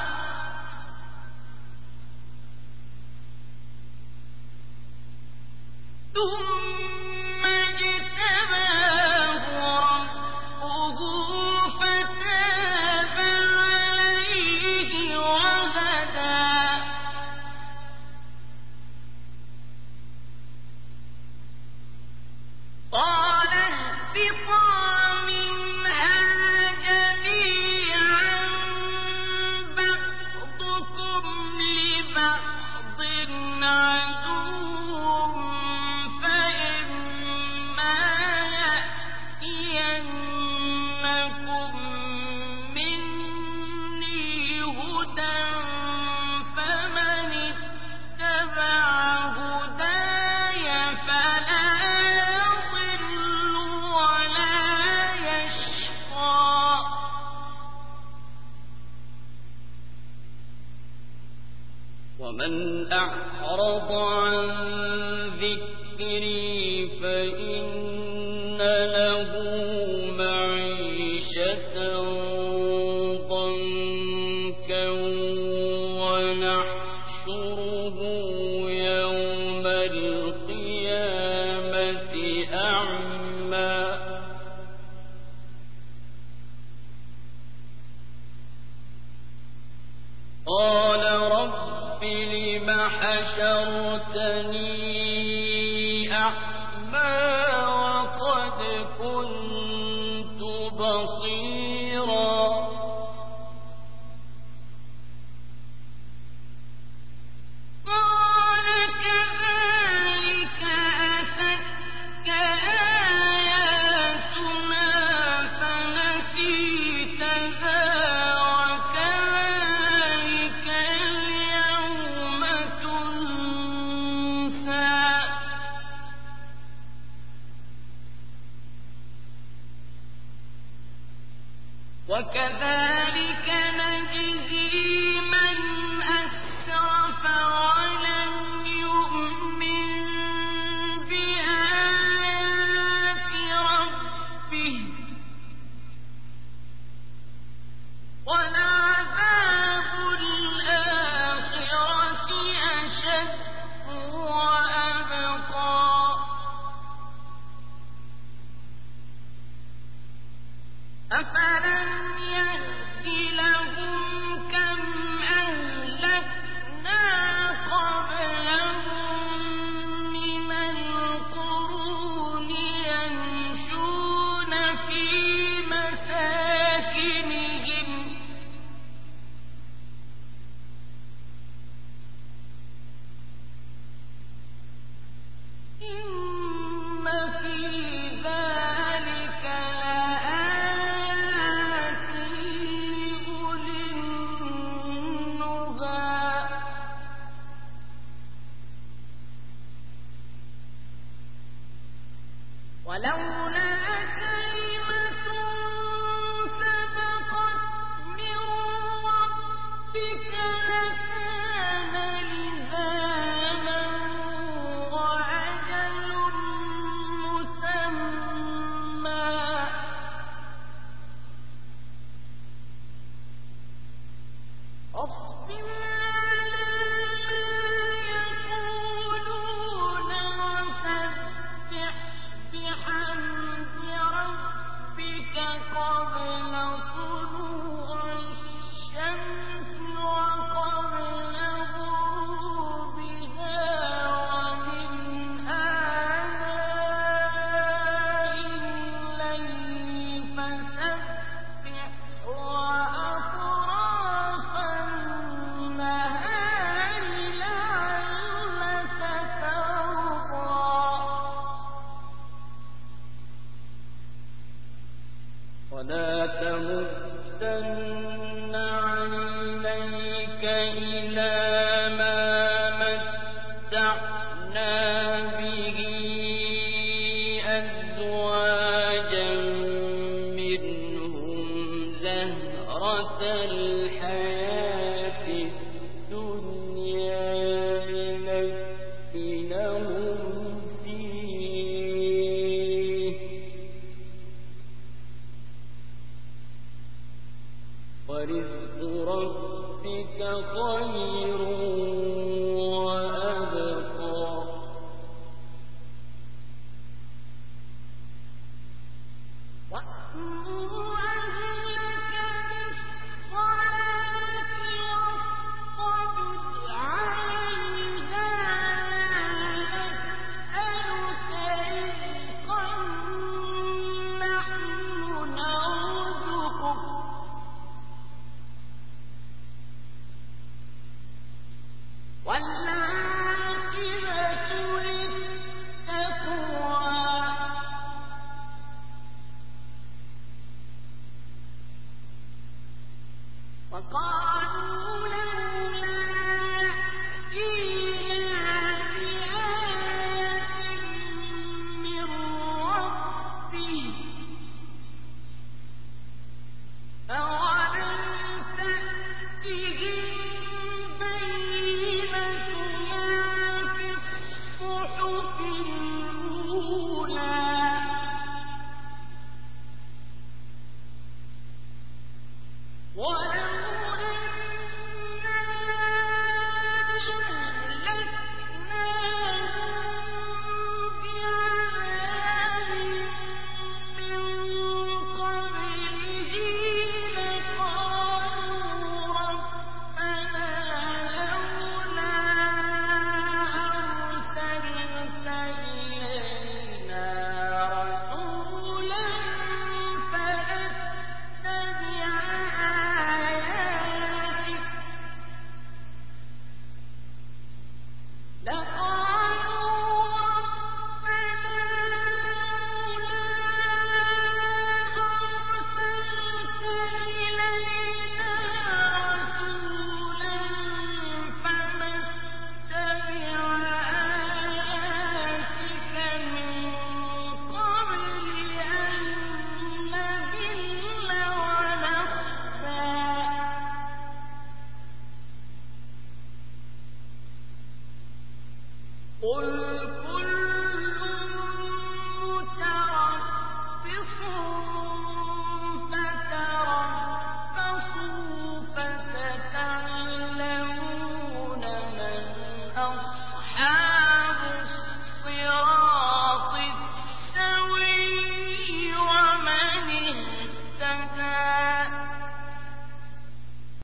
Speaker 2: ثم اجتباه ربه فتاب عليه وهدى قال اهبطا منها جميعا بعضكم لبعض عدو فإما يأتينكم مني هدى فمن اتبع هداي فلا يضل ولا يشقى ومن أعرض عن ذكري فإن له معيشة ضنكا ونحشره يوم القيامة أعمى قال رب لم حشرتني أعمى وقد كنت بصيرا قال كذلك أتتك آياتنا فنسيتها وكذلك اليوم تنسى وكذلك نجزي من أسرف ولم يؤمن بآيات ربه ولعذاب الآخرة أشد وأبقى إن في ذلك لآيات لأولي النهى ولولا كلمة سبقت من ربك لكان لزاما وأجل مسمى فاصبر على ما يقولون وسبح بحمد ربك قبل طلوع الشمس وقبل غروبها ومن آناء الليل فسبح وأطراف النهار لعلك ترضى
Speaker 1: ولا تمدن عينيك إلى ما متعنا به أزواجا منهم زهرة الحياة الدنيا لنفتنهم فيه ورزق ربك خير وأبقى
Speaker 2: وأمر أهلك بالصلاة واصطبر عليها لا نسألك رزقا نحن نرزقك والعاقبة للتقوى وقالوا لولا يأتينا بآية من ربه أولم تأتهم بينة ما في الصحف الأولى ولو أنا أهلكناهم بعذاب من قبله لقالوا ربنا لولا أرسلت إلينا رسولا فنتبع آياتك لقالوا ربنا لولا أرسلت إلينا رسولا فنتبع آياتك من قبل أن نذل ونخزى قل